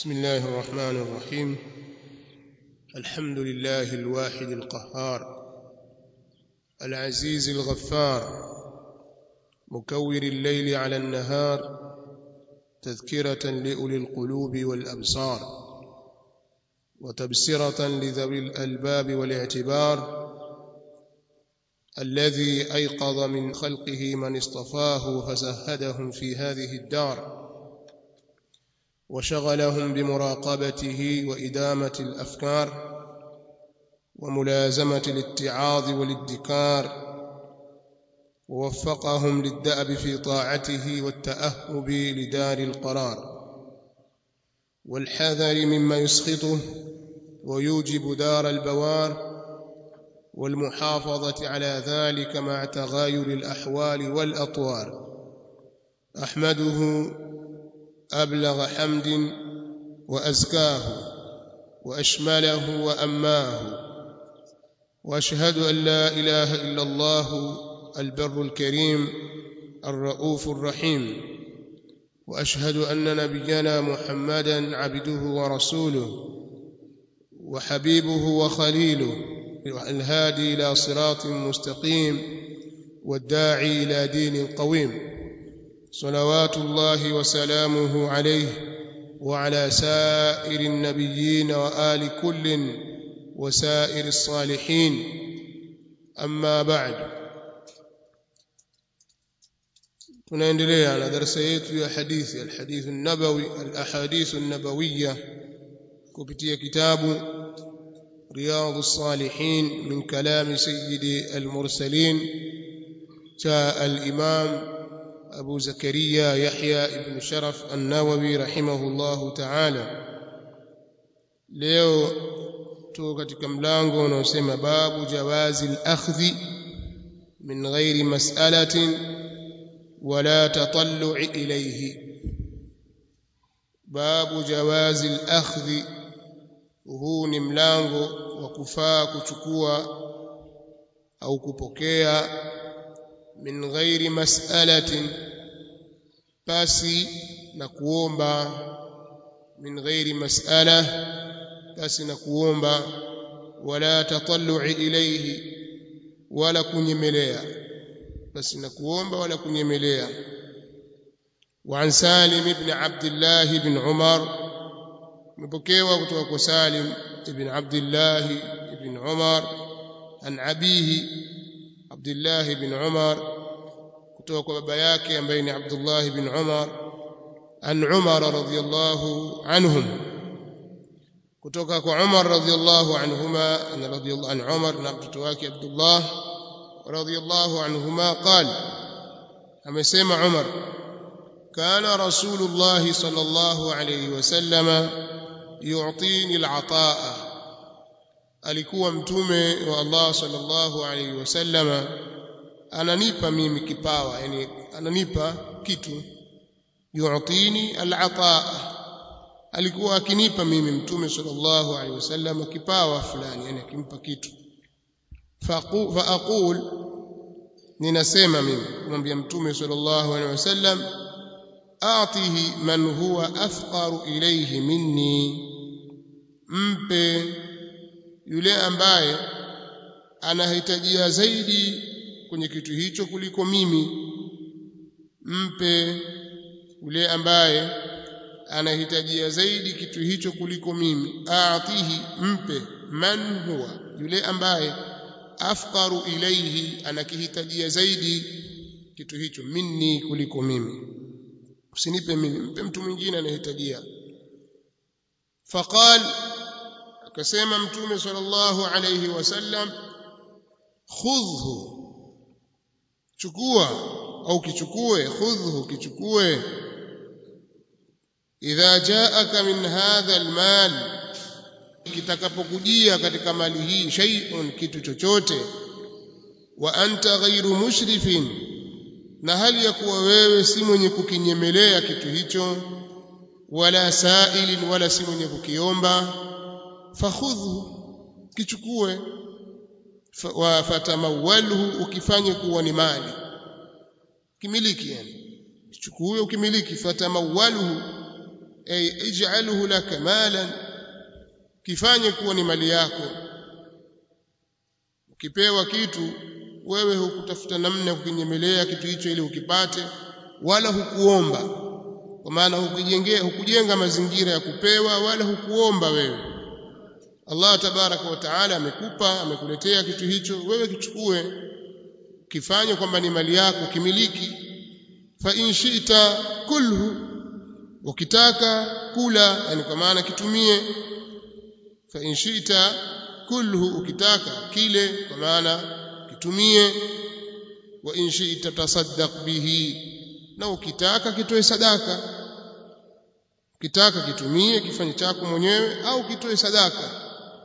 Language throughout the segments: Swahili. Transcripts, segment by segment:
بسم الله الرحمن الرحيم. الحمد لله الواحد القهار العزيز الغفار مكور الليل على النهار تذكرة لأولي القلوب والأبصار وتبصرة لذوي الألباب والاعتبار الذي أيقظ من خلقه من اصطفاه فزهدهم في هذه الدار وشغلهم بمراقبته وإدامة الأفكار وملازمة الاتعاظ والادكار ووفقهم للدأب في طاعته والتأهب لدار القرار والحذر مما يسخطه ويوجب دار البوار والمحافظة على ذلك مع تغاير الأحوال والأطوار. أحمده أبلغ حمد وأزكاه وأشمله وأماه، وأشهد أن لا إله إلا الله البر الكريم الرؤوف الرحيم، وأشهد أن نبينا محمدا عبده ورسوله وحبيبه وخليله الهادي إلى صراط مستقيم والداعي إلى دين قويم، صلوات الله وسلامه عليه وعلى سائر النبيين وآل كل وسائر الصالحين. أما بعد، tunaendelea na darasa yetu ya hadithi alhadith an-nabawi alahadith an-nabawiyya kupitia kitabu riyadhus salihin min kalam sayyidi al-mursalin cha al-imam أبو زكريا يحيى ابن شرف النووي رحمه الله تعالى. leo tu katika mlango unaosema babu jawazi al-akhdhi min ghairi mas'alatin wala tatallu'i ilayhi. babu jawazi al-akhdhi, huu ni mlango wa kufaa kuchukua au kupokea min ghairi mas'alatin, pasi na kuomba, min ghairi mas'ala, pasi na kuomba, wala tatallu'i ilayhi, wala kunyemelea, pasi na kuomba wala kunyemelea. wa an Salim ibn Abdullah ibn Umar, mpokewa kutoka kwa Salim ibn Abdullah ibn Umar an abihi Abdullah ibn Umar, kutoka kwa baba yake ambaye ni Abdullah ibn Umar, an Umar radhiyallahu anhum, kutoka kwa Umar radhiyallahu anhuma, ana radhiyallahu an Umar na mtoto wake Abdullah radhiyallahu anhuma qala, amesema Umar, kana Rasulullah sallallahu alayhi wasallam yu'tini al-'ataa, alikuwa mtume wa Allah sallallahu alayhi wasallam ananipa mimi kipawa, yani ananipa kitu. yu'tini al-'ataa, alikuwa akinipa mimi mtume sallallahu alayhi wasallam kipawa fulani, yani akimpa kitu. fa aqul, ninasema mimi kumwambia mtume sallallahu alayhi wasallam, a'tihi man huwa afqaru ilayhi minni, mpe yule ambaye anahitajia zaidi kwenye kitu hicho kuliko mimi, mpe yule ambaye anahitajia zaidi kitu hicho kuliko mimi. a'tihi, mpe, man huwa, yule ambaye afqaru ilayhi, anakihitajia zaidi kitu hicho, minni, kuliko mimi. Usinipe mimi, mpe mtu mwingine anahitajia. faqal, akasema mtume sallallahu alayhi wasallam, khudhhu, chukua au kichukue, khudhhu, kichukue. idha jaaka min hadha almal, kitakapokujia katika mali hii, shay'un, kitu chochote, wa anta ghairu mushrifin, na hali ya kuwa wewe si mwenye kukinyemelea kitu hicho, wala sa'ilin, wala si mwenye kukiomba, fakhudhu, kichukue. wa fatamawwalhu, ukifanye kuwa ni mali, kimiliki, yani kichukue ukimiliki. fatamawwalhu, ay ij'alhu laka malan, kifanye kuwa ni mali yako. Ukipewa kitu wewe hukutafuta namna ya kukinyemelea kitu hicho ili ukipate, wala hukuomba, kwa maana hukujenga mazingira ya kupewa wala hukuomba wewe. Allah tabaraka wa taala amekupa, amekuletea kitu hicho, wewe kichukue, kifanye kwamba ni mali yako, kimiliki. Fa in shi'ta kulhu, ukitaka kula, yani kwa maana kitumie. Fa in shi'ta kulhu, ukitaka kile, kwa maana kitumie. Wa in shi'ta tasaddaq bihi, na ukitaka kitoe sadaka. Ukitaka kitumie, kifanye chako mwenyewe, au kitoe sadaka.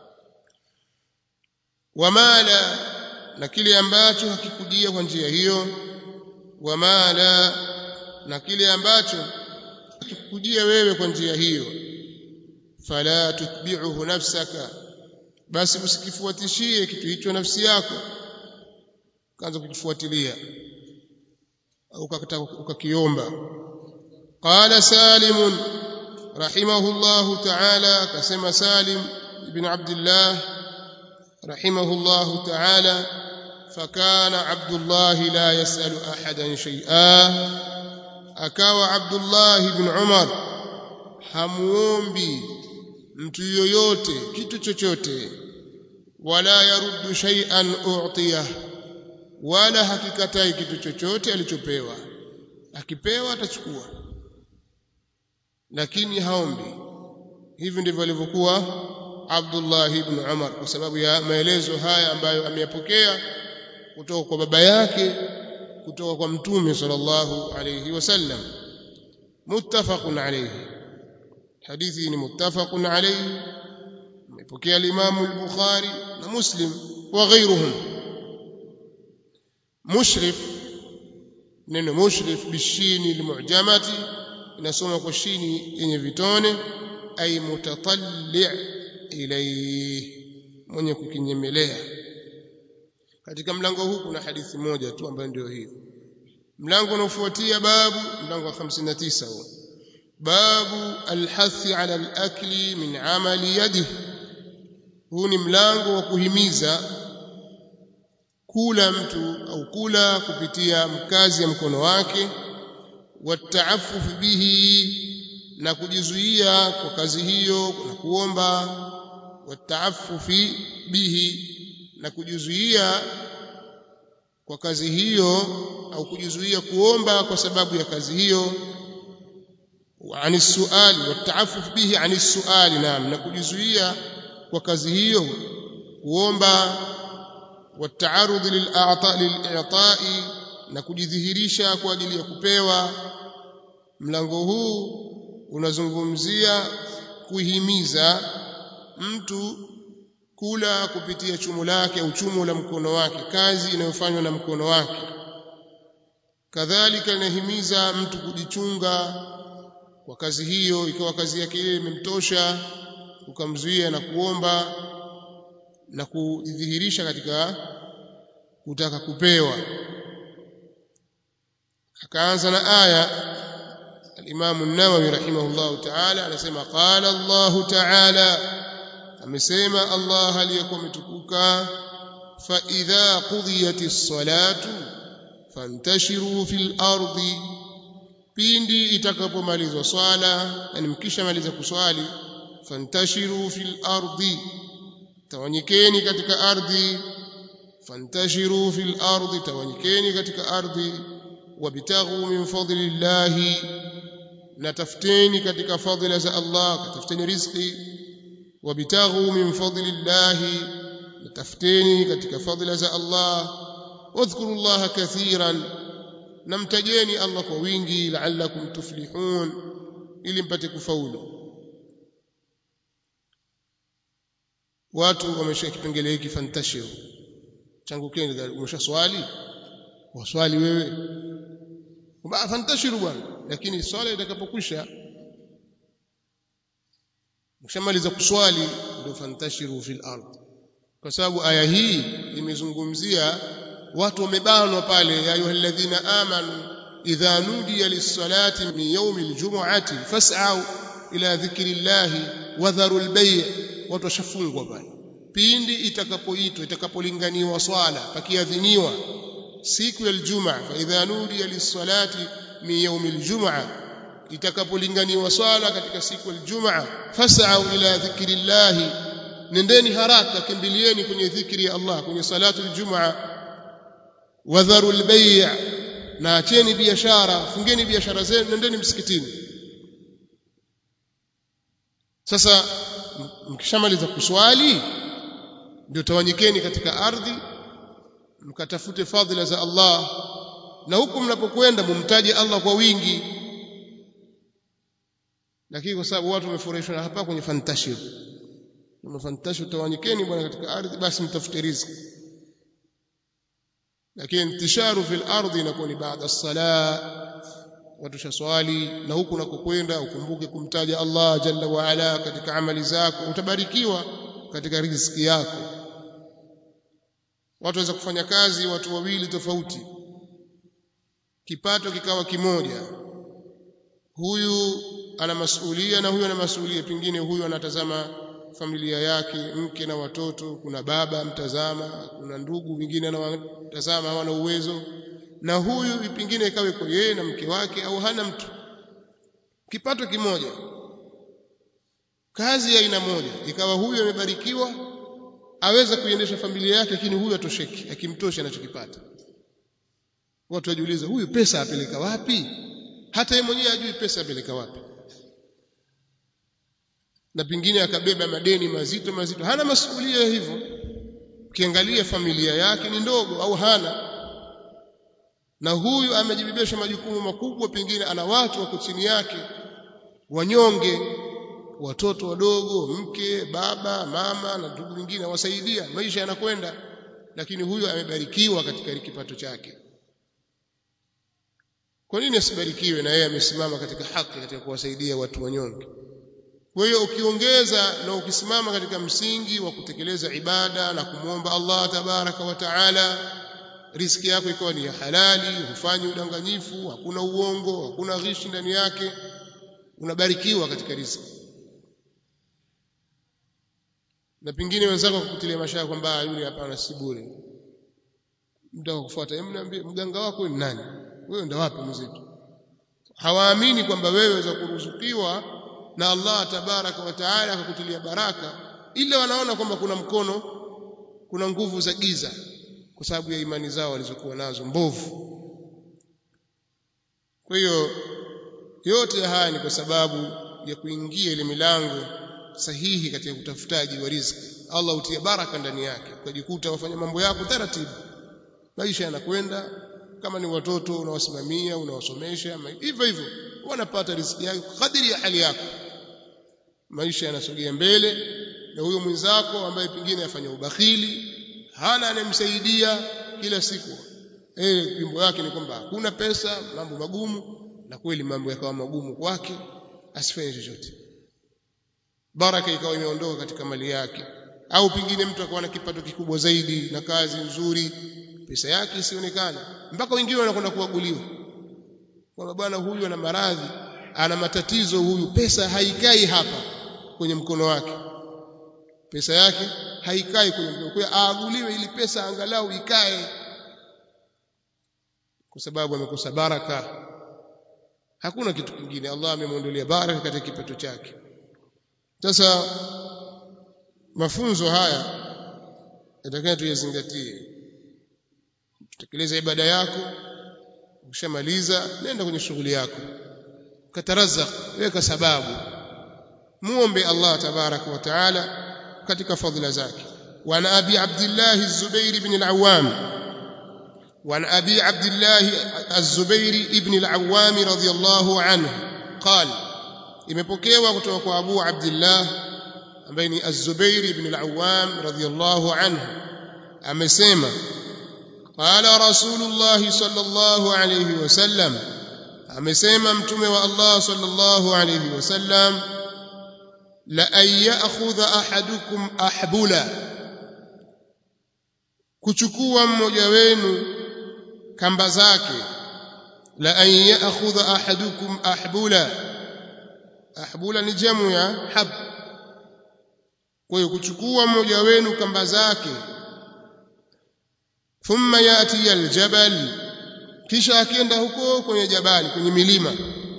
Wa mala, na kile ambacho hakikujia kwa njia hiyo. Wa mala, na kile ambacho hakikujia wewe kwa njia hiyo. Fala tutbi'uhu nafsaka, basi usikifuatishie kitu hicho nafsi yako, kaanza kukifuatilia au ukakiomba. Qala Salim rahimahullahu ta'ala, kasema Salim ibn Abdullah rahimahullahu ta'ala, fakana Abdullah la yasalu ahadan shay'a, akawa Abdullah ibn Umar hamuombi mtu yoyote kitu chochote, wala yaruddu shay'an u'tiyah, wala hakikatai kitu chochote alichopewa. Akipewa atachukua, lakini haombi. Hivi ndivyo alivyokuwa Abdullah ibn Umar, kwa sababu ya maelezo haya ambayo ameyapokea kutoka kwa baba yake, kutoka kwa Mtume sallallahu alayhi wasallam. Muttafaqun alayhi, hadithi ni muttafaqun alayhi, amepokea al-Imam al-Bukhari na Muslim wa ghayruhum. Mushrif, neno mushrif bishini al-mu'jamati, inasoma kwa shini yenye vitone, ay mutatalli' ilayhi, mwenye kukinyemelea. Katika mlango huu kuna hadithi moja tu ambayo ndio hiyo. Mlango unaofuatia babu, mlango wa 59 huo, babu alhathi ala alakli min amali yadihi. Huu ni mlango wa kuhimiza kula mtu au kula kupitia mkazi ya mkono wake, wataaffuf bihi, na kujizuia kwa kazi hiyo na kuomba. Wataaffufi bihi, na kujizuia kwa kazi hiyo au kujizuia kuomba kwa sababu ya kazi hiyo. Ani suali, wataaffuf bihi ani suali, na kujizuia kwa kazi hiyo kuomba. Wataarud lil'ata'i, na kujidhihirisha kwa ajili ya kupewa. Mlango huu unazungumzia kuhimiza mtu kula kupitia chumo lake au chumo la mkono wake, kazi inayofanywa na mkono wake. Kadhalika inahimiza mtu kujichunga kwa kazi hiyo, ikawa kazi yake ile imemtosha, ukamzuia na kuomba na kudhihirisha katika kutaka kupewa. Akaanza na aya. Al-Imam an-Nawawi rahimahullahu ta'ala anasema, qala Allahu ta'ala, amesema Allah aliyekuwa mtukuka, fa idha qudiyatis salatu fantashiru fil ardi, pindi itakapomalizwa swala, yani mkishamaliza kuswali, fantashiru fil ardi, tawanyikeni katika ardhi. Fantashiru fil ardi, tawanyikeni katika ardhi. Wabtaghu min fadlillahi, na tafuteni katika fadhila za Allah, tafuteni riziki. Wabtaghu min fadlillahi, na tafuteni katika fadhila za Allah. Wadhkurullaha kathiran, namtajeni Allah kwa wingi. La'allakum tuflihun, ili mpate kufaulu. Watu wameshika kipengele hiki fantashiru, changukeni. Umeshaswali, waswali wewe fantashiru bwana, lakini swala itakapokwisha, mshamaliza kuswali, ndio fantashiru fil ard, kwa sababu aya hii imezungumzia watu wamebanwa pale. Ya ayyuhalladhina amanu idha nudiya lis-salati min yawmil jum'ati fas'au ila dhikrillah wadharu albay', watu washafungwa pale. Pindi itakapolinganiwa swala, pakiadhiniwa siku ya Ijumaa, fa idha nudiya lis-salati min yawm al-jum'ah, itakapolinganiwa swala katika siku ya Ijumaa, fas'au ila dhikrillah, nendeni haraka, kimbilieni kwenye dhikri ya Allah, kwenye salatu al-Jumaa. Wadharu al-bay', na acheni biashara, fungeni biashara zenu, nendeni msikitini. Sasa mkishamaliza kuswali ndio tawanyikeni katika ardhi mkatafute fadhila za Allah, na huku mnapokwenda mumtaje Allah kwa wingi. Lakini kwa sababu watu wamefurahishwa hapa kwenye fantashiru, tawanyikeni bwana katika ardhi, basi mtafute riziki. Lakini intisharu fil ardhi inakuwa ni baada as-sala, watu shaswali, na huku unakokwenda ukumbuke kumtaja Allah jalla wa ala katika amali zako, utabarikiwa katika riziki yako. Watu waweza kufanya kazi, watu wawili tofauti, kipato kikawa kimoja, huyu ana masuhulia na huyu ana masuhulia. Pengine huyu anatazama familia yake, mke na watoto, kuna baba mtazama, kuna ndugu wengine anawatazama hawana uwezo, na huyu pengine ikawe kwa yeye na mke wake, au hana mtu, kipato kimoja, kazi ya aina moja, ikawa huyu amebarikiwa aweza kuiendesha familia yake, lakini huyu atosheki, akimtosha anachokipata. Watu wajiuliza, huyu pesa apeleka wapi? Hata yeye mwenyewe hajui pesa apeleka wapi, na pengine akabeba madeni mazito, hana masuhulia hivyo. Ukiangalia familia yake ni ndogo au hana, na huyu amejibebesha majukumu makubwa, pengine ana watu wako chini yake wanyonge, watoto wadogo, mke, baba, mama na ndugu wengine wasaidia, maisha yanakwenda, lakini huyu amebarikiwa katika kipato chake. Kwa nini asibarikiwe na yeye amesimama katika haki, katika kuwasaidia watu wanyonge? Kwa hiyo ukiongeza na ukisimama katika msingi wa kutekeleza ibada na kumwomba Allah tabaraka wa taala, riziki yako ikawa ni ya halali, hufanyi udanganyifu, hakuna uongo, hakuna ghishi ndani yake, unabarikiwa katika riziki. Na pengine wenzako kukutilia mashaka kwamba yule hapana, si bure, mtaka kufuata, mniambie mganga wako ni nani, wewe ndio wapi mzito? Hawaamini kwamba wewe waweza kuruzukiwa na Allah tabaraka wa taala akakutilia baraka, ila wanaona kwamba kuna mkono, kuna nguvu za giza, kwa sababu ya imani zao walizokuwa nazo mbovu. Kwa hiyo yote haya ni kwa sababu ya kuingia ile milango sahihi katika utafutaji wa riziki. Allah hutia baraka ndani yake, ukajikuta wafanya mambo yako taratibu, maisha yanakwenda. Kama ni watoto unawasimamia, unawasomesha, hivyo hivyo wanapata riziki yako kadiri ya hali yako, maisha yanasogea mbele. Na huyo mwenzako ambaye pengine afanya ubakhili, hana anemsaidia kila siku, jimbo yake ni kwamba hakuna pesa, mambo magumu, na kweli mambo yakawa magumu kwake, asifanye chochote, baraka ikawa imeondoka katika mali yake. Au pengine mtu akawa na kipato kikubwa zaidi na kazi nzuri, pesa yake isionekane, mpaka wengine wanakwenda kuaguliwa kwamba bwana huyu ana maradhi, ana matatizo, huyu pesa haikai hapa kwenye mkono wake, pesa yake haikai kwenye mkono, kwa aaguliwe ili pesa angalau ikae, kwa sababu amekosa baraka. Hakuna kitu kingine, Allah amemwondolea baraka katika kipato chake. Sasa mafunzo haya yatakayo tuyazingatie. Tekeleza ibada yako, ukishamaliza nenda kwenye shughuli yako, katarazak, weka sababu, muombe Allah tabaraka wa taala katika fadhila zake. Wa an abi Abdullah az-Zubair ibn al-Awwam, wa an abi Abdullah az-Zubair ibn al-Awwam radiyallahu anhu qala, imepokewa kutoka kwa Abu Abdullah ambaye ni az-Zubair ibn al-Awwam radiyallahu anhu, amesema qala Rasulullah sallallahu alayhi wasallam, amesema mtume wa Allah sallallahu alayhi wasallam, la an ya'khudha ahadukum ahbula, kuchukua mmoja wenu kamba zake. La an ya'khudha ahadukum ahbula, ahbula ni jamu ya hab. Kwa hiyo kuchukua mmoja wenu kamba zake, thumma yati aljabal, kisha akienda huko kwenye jabali, kwenye milima,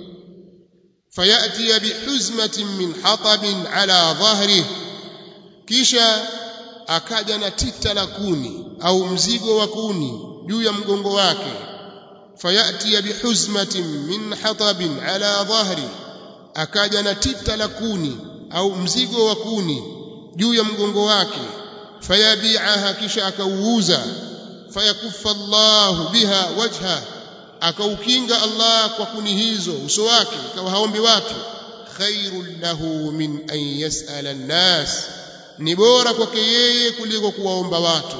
fayati bihuzmatin min hatabin ala dhahrihi, kisha akaja na tita la kuni au mzigo wa kuni juu ya mgongo wake. Fayati bihuzmatin min hatabin ala dhahrihi, akaja na tita la kuni au mzigo wa kuni juu ya mgongo wake. Fayabi'aha, kisha akauuza. Fayakuffa Allahu biha wajha, akaukinga Allah kwa kuni hizo uso wake, ikawa haombi watu. Khairul lahu min an yas'ala an-nas, ni bora kwake yeye kuliko kuwaomba watu.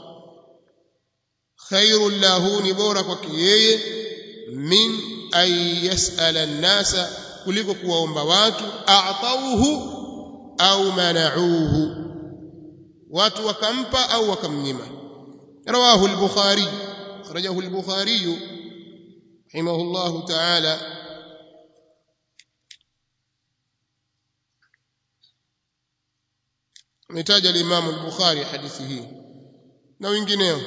Khairul lahu, ni bora kwake yeye, min an yas'ala an-nasa, kuliko kuwaomba watu. A'tauhu au mana'uhu, watu wakampa au wakamnyima. Rawahu al-Bukhari, akhrajahu al-Bukhari rahimahullahu ta'ala. Ametaja al-Imam al-Bukhari hadithi hii na wengineo.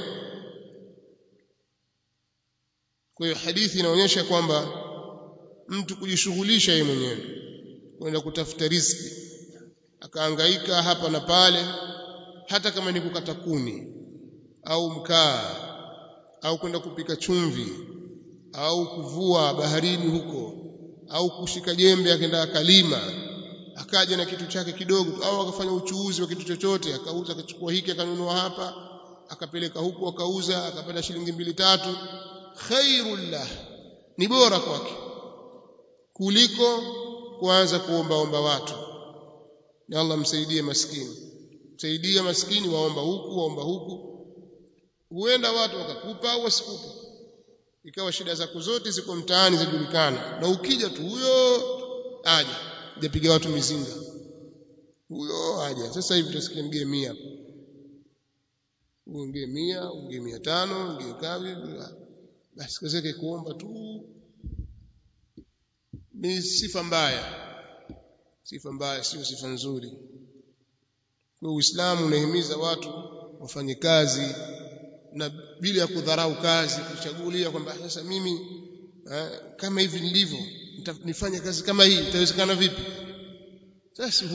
Kwa hiyo hadithi inaonyesha kwamba mtu kujishughulisha yeye mwenyewe kwenda kutafuta riziki, akahangaika hapa na pale, hata kama ni kukata kuni au mkaa au kwenda kupika chumvi au kuvua baharini huko au kushika jembe akaenda akalima, akaja na kitu chake kidogo, au akafanya uchuuzi wa kitu chochote, akauza, akachukua hiki akanunua hapa, akapeleka huko akauza, akapata shilingi 2-3, khairul lah, ni bora kwake kuliko kuanza kuomba watu. Na Allah msaidie maskini, msaidia maskini, waomba huku, huenda watu wakakupa au wasikupa, ikawa shida zako zote ziko mtaani zijulikana, na ukija tu huyo aje, japiga watu mizinga, huyo aje. Sasa hivi tutasikia ngee 100 hapo, ngee 100, ngee 500, ngee kavi, basi kazi yake kuomba tu. Ni sifa mbaya, sio sifa nzuri. Kwa Uislamu unahimiza watu wafanye kazi na bila ya kudharau kazi, kuchagulia kwamba sasa mimi kama hivi nilivyo nifanye kazi kama hii, itawezekana vipi? Sasa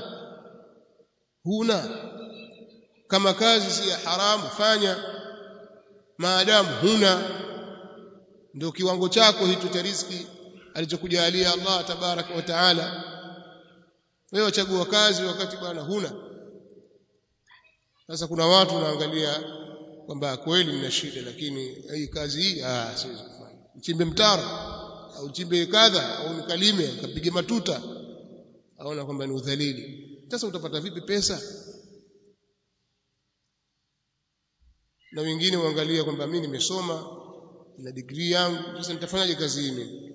huna kama kazi si ya haramu, fanya maadamu huna. Ndio kiwango chako hicho cha riziki alichokujalia Allah tabaraka wa taala. Wewe chagua kazi wakati bwana huna. Sasa kuna watu wanaangalia kwamba kweli nina shida, lakini hii kazi hii siwezi kufanya. Mchimbe mtaro au chimbe kadha au nikalime nikapige matuta, aona kwamba ni udhalili. Sasa utapata vipi pesa? Na wengine waangalia kwamba mimi nimesoma na degree yangu, sasa nitafanyaje kazi hii mimi?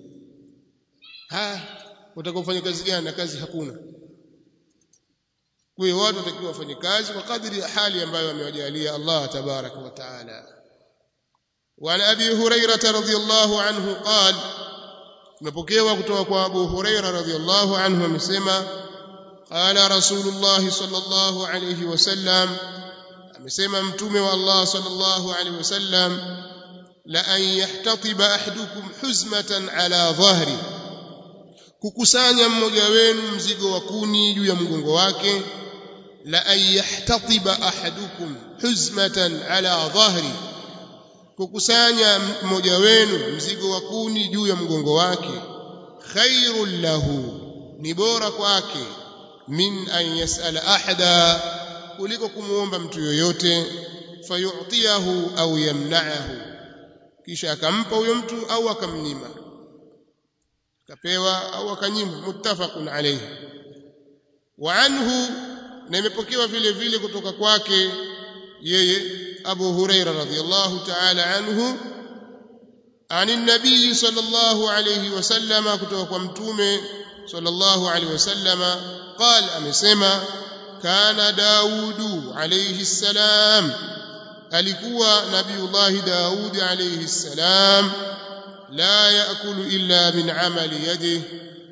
Utakofanya kazi gani na kazi hakuna? Kwa hiyo watu watakiwa wafanye kazi kwa kadri ya hali ambayo amewajalia Allah tabaraka wa taala. Wa an Abi Hurairah radhiyallahu anhu qala, tumepokewa kutoka kwa Abu Hurairah radhiyallahu anhu amesema, qala Rasulullah sallallahu alayhi wasallam, amesema mtume wa Allah sallallahu alayhi wasallam, la an yahtatiba ahadukum huzmatan ala dhahri, kukusanya mmoja wenu mzigo wa kuni juu ya mgongo wake. La an yahtatiba ahadukum huzmatan ala dhahri, kukusanya mmoja wenu mzigo wa kuni juu ya mgongo wake. Khairul lahu, ni bora kwake, min an yas'ala ahada, kuliko kumuomba mtu yoyote. Fayu'tiyahu au yamna'ahu, kisha akampa huyo mtu au akamnyima, akapewa au akanyima. Muttafaqun alayhi. Wa anhu, na imepokewa vile vile kutoka kwake yeye Abu Hurairah radhiyallahu ta'ala anhu, ani nabii sallallahu alayhi wasallam, kutoka kwa mtume sallallahu alayhi wasallam, qala, amesema, kana Daudu alayhi salam, alikuwa Nabiullah Daud alayhi salam, la yaakulu illa min amali yadihi,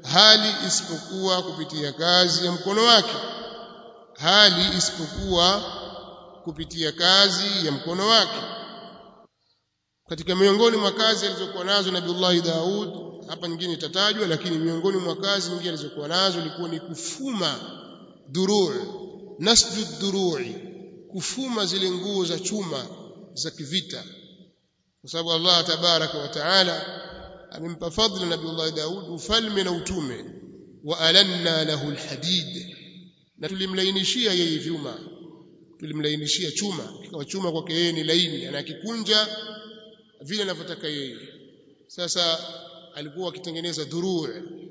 hali isipokuwa kupitia kazi ya mkono wake, hali isipokuwa kupitia kazi ya mkono wake. Katika miongoni mwa kazi alizokuwa nazo Nabiiullah Daud, hapa nyingine itatajwa, lakini miongoni mwa kazi nyingine alizokuwa nazo ilikuwa ni kufuma duruu, nasju durui, kufuma zile nguo za chuma za kivita, kwa sababu Allah tabaraka wa taala amempa fadhila Nabiiullah Daud ufalme na utume. Wa alanna lahu alhadid, na tulimlainishia yeye vyuma, tulimlainishia chuma, kikawa chuma kwake yeye ni laini, anakikunja vile anavyotaka yeye. Sasa alikuwa akitengeneza duruu.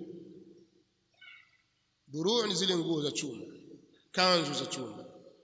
Duruu ni zile nguo za chuma, kanzu za chuma.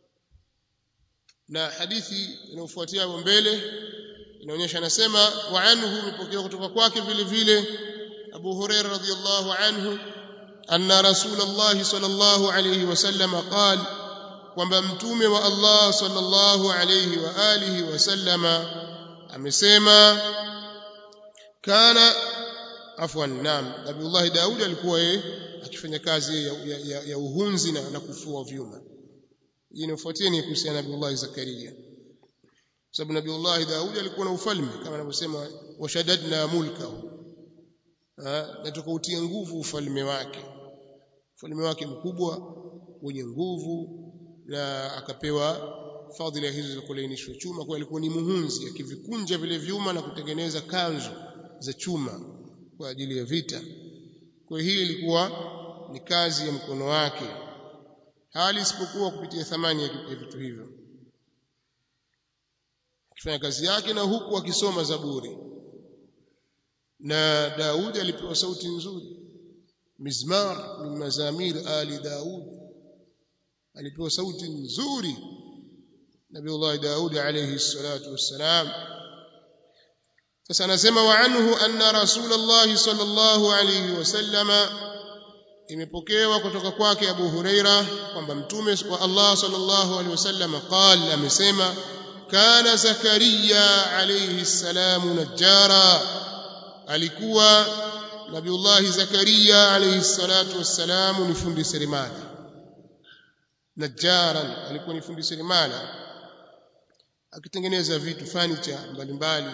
Na hadithi inayofuatia hapo mbele inaonyesha, anasema wa anhu, mpokea kutoka kwake vile vile Abu Hurairah radhiyallahu anhu, anna Rasulullah sallallahu alayhi wasallam qala, kwamba mtume wa Allah sallallahu alayhi wa alihi wasallama amesema, kana afwan, naam, Nabiiullah Daud alikuwa akifanya kazi ya uhunzi na kufua vyuma. Hii inafuatia ni kuhusiana na Nabiiullah Zakaria, sababu Nabiiullah Daud alikuwa na ufalme kama anavyosema washadadna mulkahu, na tukautia nguvu ufalme wake mkubwa wenye nguvu, na akapewa fadhila hizo za kulainishwa chuma. Kwa alikuwa ni muhunzi, akivikunja vile vyuma na kutengeneza kanzu za chuma kwa ajili ya vita. Kwa hiyo ilikuwa ni kazi ya mkono wake, hali isipokuwa kupitia thamani ya vitu hivyo. Akifanya kazi yake na huku akisoma Zaburi. Na Daudi alipewa sauti nzuri, mizmar min mazamir ali Daud, alipewa sauti nzuri Nabiiullah Daud alayhi salatu wassalam. Sasa anasema wa anhu anna Rasulullah sallallahu alayhi wasallama, imepokewa kutoka kwake Abu Huraira kwamba mtume wa Allah sallallahu alayhi wasallam qala, amesema, kana Zakaria alayhi salamu najjara, alikuwa Nabiiullah Zakaria alayhi salatu wassalam ni fundi seremala. Najjaran, alikuwa ni fundi seremala akitengeneza vitu furniture mbalimbali.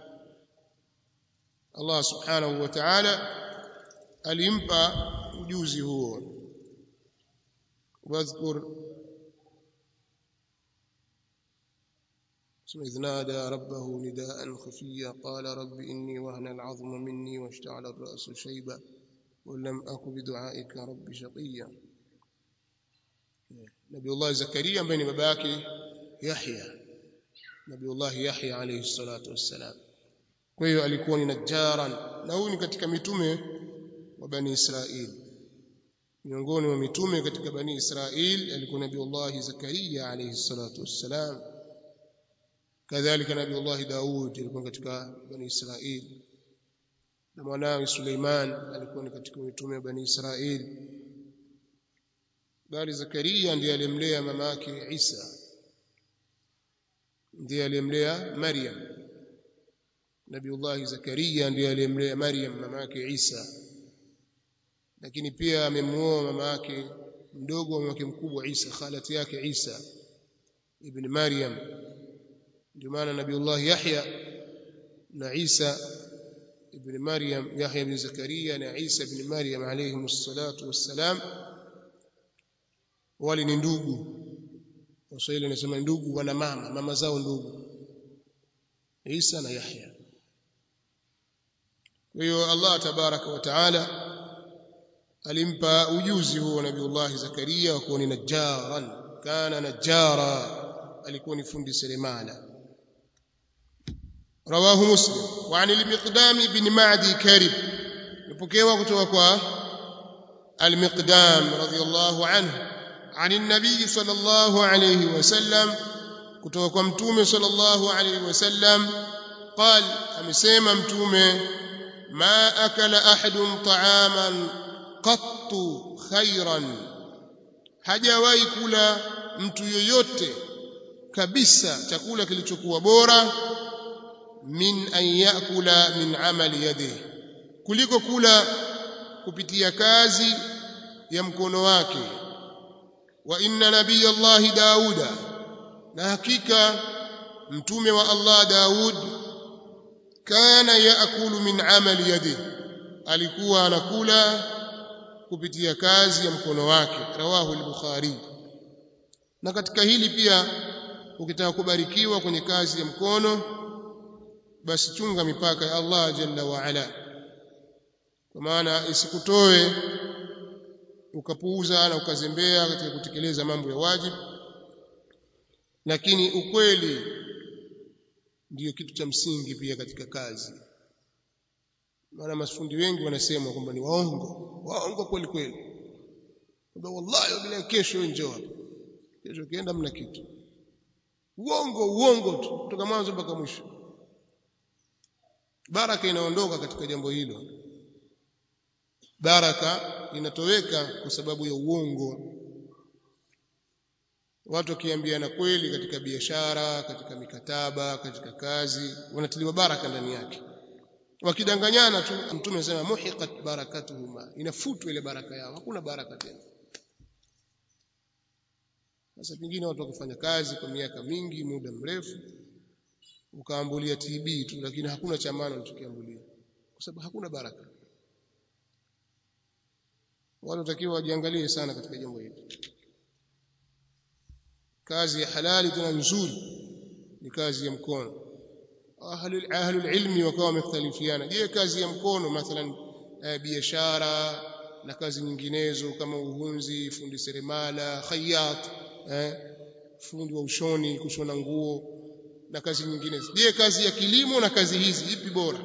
Allah subhanahu wa ta'ala alimpa ujuzi huo. Wadhkur إذ نادى ربه نداء خفيا قال رب إني وهن العظم مني واشتعل الرأس شيبا ولم أك بدعائك رب شقيا. نبي الله زكريا بين باباك يحيى، نبي الله يحيى عليه الصلاة والسلام. kwa hiyo alikuwa ni najjaran, na huyu ni katika mitume wa Bani Israil. Miongoni mwa mitume katika Bani Israil alikuwa Nabiiullah Zakaria alayhi salatu wassalam. Kadhalika Nabiiullah Daud alikuwa katika Bani Israil, na mwanawe Suleiman alikuwa ni katika mitume wa Bani Israil. Bali Zakaria ndiye alimlea mama yake Isa, ndiye alimlea Maryam. Nabiiullah Zakaria ndiye alimlea Maryam mama yake Isa, lakini pia amemuoa mama yake mdogo wa mama yake mkubwa Isa, khalati yake Isa ibn Maryam. Ndio maana Nabiiullah Yahya na Isa ibn Maryam, Yahya ibn Zakaria na Isa ibn Maryam alayhimus salatu wassalam, wale ni ndugu. Waswahili wanasema ndugu wana mama zao ndugu, Isa na Yahya. Kwa hiyo Allah tabaraka wa taala alimpa ujuzi huo Nabiiullah Zakaria wa kuwa ni najjaran, kana najjara, alikuwa ni fundi seremala. Rawahu Muslim. Wa an al-Miqdam ibn Ma'di Karib, nipokewa kutoka kwa al-Miqdam radhiyallahu anhu عن النبي صلى الله عليه وسلم, kutoka kwa mtume sallallahu alayhi wasallam, قال, amesema mtume, ma akala ahadun ta'aman qattu khairan, hajawahi kula mtu yoyote kabisa chakula kilichokuwa bora, min an yakula min amali yadihi, kuliko kula kupitia kazi ya mkono wake. Wa inna nabiyallahi Dauda, na hakika mtume wa Allah Daud, kana yaakulu min amali yadihi, alikuwa anakula kupitia kazi ya mkono wake. Rawahu al-Bukhari. Na katika hili pia, ukitaka kubarikiwa kwenye kazi ya mkono, basi chunga mipaka ya Allah jalla wa ala, kwa maana isikutoe ukapuuza na ukazembea katika kutekeleza mambo ya wajibu. Lakini ukweli ndiyo kitu cha msingi pia katika kazi. Maana mafundi wengi wanasema kwamba ni waongo kweli kweli, kwamba wallahi bila kesho njoo hapa, kesho kienda mna kitu. Uongo tu kutoka mwanzo mpaka mwisho. Baraka inaondoka katika jambo hilo. Baraka inatoweka kwa sababu ya uongo. Watu wakiambiana kweli katika biashara, katika mikataba, katika kazi, wanatiliwa baraka ndani yake. Wakidanganyana tu, Mtume anasema muhiqat barakatuhuma, inafutwa ile baraka yao, hakuna baraka tena. Sasa pengine watu wakifanya kazi kwa miaka mingi, muda mrefu, ukaambulia TB tu, lakini hakuna cha maana ulichokiambulia, kwa sababu hakuna baraka. Wale watakiwa wajiangalie sana katika jambo hili. Kazi ya halali tena nzuri ni kazi ya mkono. Ahlul ilmi wakawa wamekhtalifiana. Je, kazi ya mkono mathalan biashara na kazi nyinginezo kama uhunzi, fundi seremala, khayyat, fundi wa ushoni, kushona nguo na kazi nyinginezo, je, kazi ya kilimo na kazi hizi ipi bora?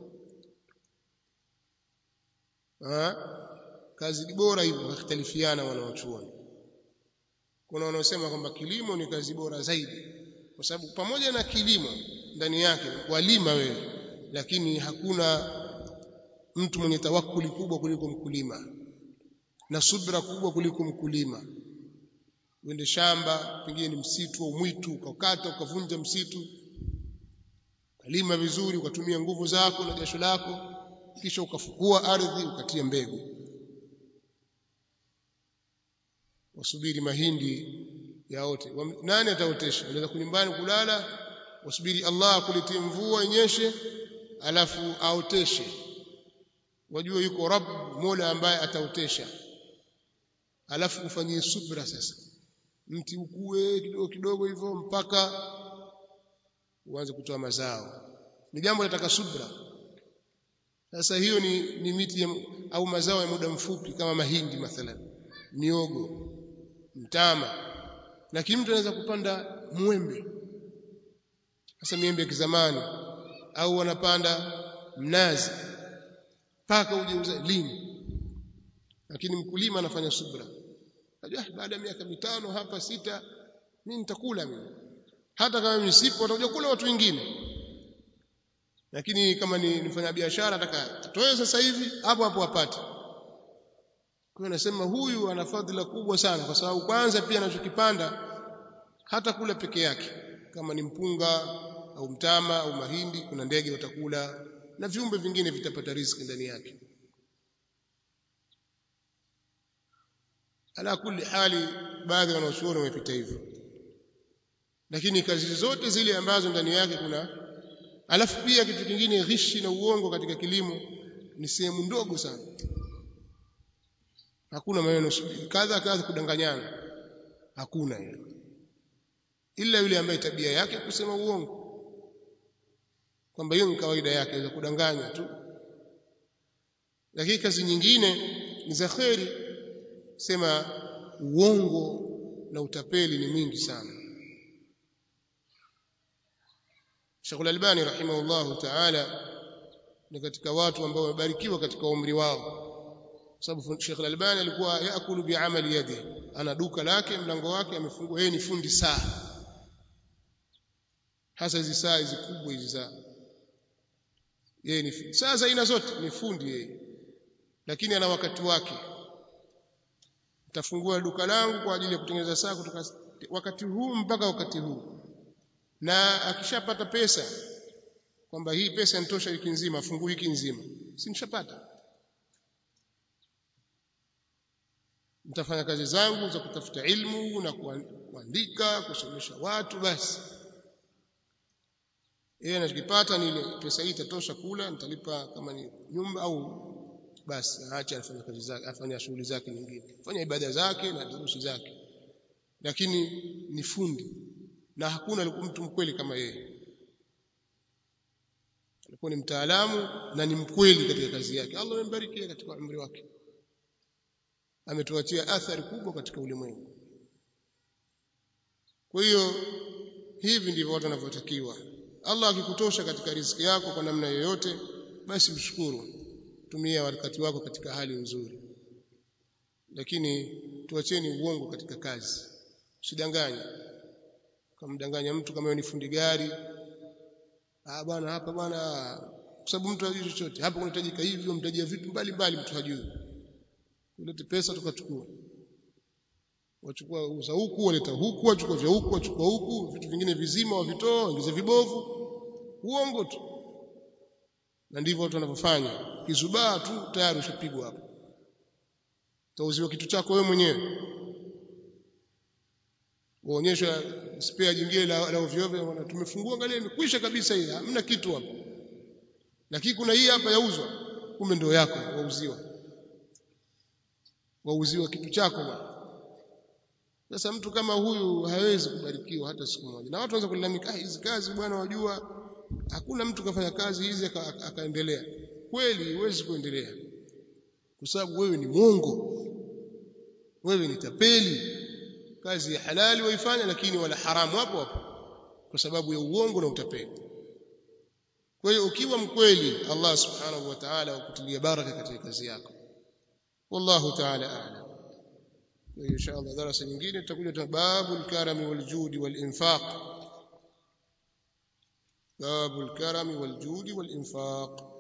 Kazi bora hivyo wakhtalifiana wanawachuoni. Kuna wanaosema kwamba kilimo ni kazi bora zaidi, kwa sababu pamoja na kilimo ndani yake walima wewe, lakini hakuna mtu mwenye tawakkuli kubwa kuliko mkulima na subra kubwa kuliko mkulima. Uende shamba, pengine ni msitu au mwitu, ukakata ukavunja msitu, ukalima vizuri, ukatumia nguvu zako na jasho lako, kisha ukafukua ardhi, ukatia mbegu, wasubiri mahindi yaote. Nani ataotesha? Unaweza kunyumbani kulala, wasubiri Allah akuletee mvua inyeshe, alafu aoteshe. Wajua yuko Rabb Mola ambaye ataotesha, alafu ufanyie subra. Sasa mti ukue kidogo kidogo hivyo mpaka uanze kutoa mazao, ni jambo linataka subra. Sasa hiyo ni miti au mazao ya muda mfupi kama mahindi mathalan, miogo, mtama. Lakini mtu anaweza kupanda mwembe, hasa miembe ya kizamani, au wanapanda mnazi mpaka ujeuza lini. Lakini mkulima anafanya subra. Najua baada ya miaka 5 hapa 6 mimi nitakula mimi. Hata kama mimi sipo watakuja kula watu wengine. Lakini kama ni mfanya biashara nataka toe sasa hivi hapo apate. Kwa nasema huyu ana fadhila kubwa sana, kwa sababu kwanza pia anachokipanda hata kula peke yake. Kama ni mpunga au mtama au mahindi, kuna ndege watakula na viumbe vingine vitapata riziki ndani yake. Ala kulli hali, baadhi wanaoshuhudia wamepita hivyo. Lakini kazi zote zile ambazo ndani yake kuna, alafu pia kitu kingine, ghishi na uongo katika kilimo ni sehemu ndogo sana. Hakuna maneno kadha kudanganyana, hakuna hilo, ila yule ambaye tabia yake kusema uongo, kwamba hiyo ni kawaida yake ya kudanganya tu. Lakini kazi nyingine ni za kheri, sema uongo na utapeli ni mwingi sana. Sheikh Al-Albani rahimahullahu ta'ala ni katika watu ambao wamebarikiwa katika umri wao, sababu Sheikh Al-Albani alikuwa yaakulu bi'amali yadihi, ana duka lake, mlango wake amefungua, yeye ni fundi saa, hasa hizi saa hizi kubwa hizi saa, yeye ni saa za aina zote, ni fundi yeye. Lakini ana wakati wake, nitafungua duka langu kwa ajili ya kutengeneza saa kutoka wakati huu mpaka wakati huu, na akishapata pesa kwamba hii pesa inatosha wiki nzima, afungue wiki nzima, si nishapata. nitafanya kazi zangu za kutafuta ilmu na kuandika, kusomesha watu basi. Yeye anachokipata ni ile pesa hii itatosha kula, nitalipa kama ni nyumba au basi aache afanye kazi zake, afanye shughuli zake nyingine, afanye ibada zake na durusi zake. Lakini ni fundi na hakuna mtu mkweli kama yeye. Alikuwa ni mtaalamu na ni mkweli katika kazi yake. Allah amembariki katika umri wake, ametuachia athari kubwa katika ulimwengu. Kwa hiyo hivi ndivyo watu wanavyotakiwa. Allah akikutosha katika riziki yako kwa namna yoyote, basi mshukuru, tumia wakati wako katika hali nzuri. Lakini tuacheni uongo katika kazi. Usidanganye. Kamdanganya mtu kama ni fundi gari, bwana hapa bwana, kwa sababu mtu hajui chochote. Hapa kunahitajika hivyo, mtajia vitu mbalimbali mtu hajui. Ulete pesa tukachukua. Wachukua uza huku, waleta huku, wachukua vya huku, wachukua huku, vitu vingine vizima wavitoa, ongeza vibovu. Uongo tu. Na ndivyo watu wanavyofanya. Kizubaa tu tayari ushapigwa hapo. Utauziwa kitu chako wewe mwenyewe. Waonyesha spare jingine la ovyo ovyo, tumefungua angalia imekwisha kabisa hii, hamna kitu hapo. Lakini kuna hii hapa yauzwa, kumbe ndio yako wauziwa kitu chako bwana. Sasa mtu kama huyu hawezi kubarikiwa hata siku moja. Na watu wanaanza kulalamika, hizi kazi bwana, wajua hakuna mtu kafanya kazi hizi akaendelea. Kweli huwezi kuendelea, kwa sababu wewe ni mwongo, wewe ni tapeli. Kazi ya halali waifanya, lakini wala haramu hapo hapo kwa sababu ya uongo na utapeli. Kwa hiyo ukiwa mkweli, Allah subhanahu wa ta'ala hukutilia baraka katika kazi yako. Wallahu ta'ala a'lam. Wa inshallah darasa nyingine tutakuja tuna babul karami wal judi wal infaq. Babul karami wal judi wal infaq.